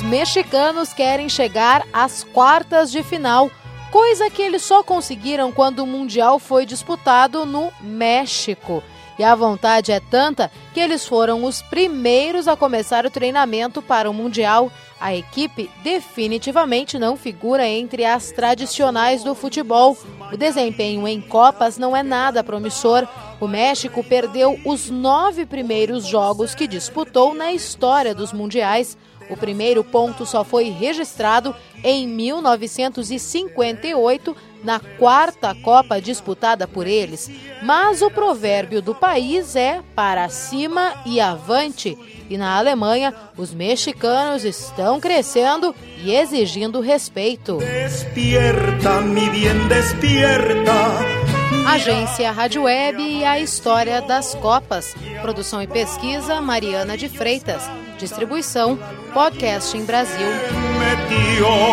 mexicanos querem chegar às quartas de final, coisa que eles só conseguiram quando o Mundial foi disputado no México. E a vontade é tanta que eles foram os primeiros a começar o treinamento para o Mundial. A equipe definitivamente não figura entre as tradicionais do futebol. O desempenho em Copas não é nada promissor. O México perdeu os 9 primeiros jogos que disputou na história dos mundiais. O primeiro ponto só foi registrado em 1958, na 4ª Copa disputada por eles. Mas o provérbio do país é para cima e avante. E na Alemanha, os mexicanos estão crescendo e exigindo respeito. Despierta, mi bien, despierta. Agência Rádio Web e a história das Copas. Produção e pesquisa, Mariana de Freitas. Distribuição, Podcast em Brasil.